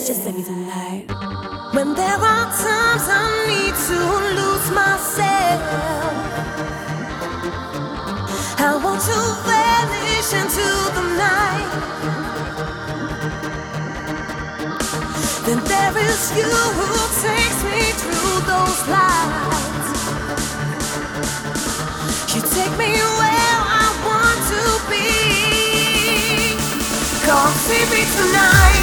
Just let me tonight. When there are times I need to lose myself, I want to vanish into the night. Then there is you who takes me through those lights. You take me where I want to be. Come see me tonight.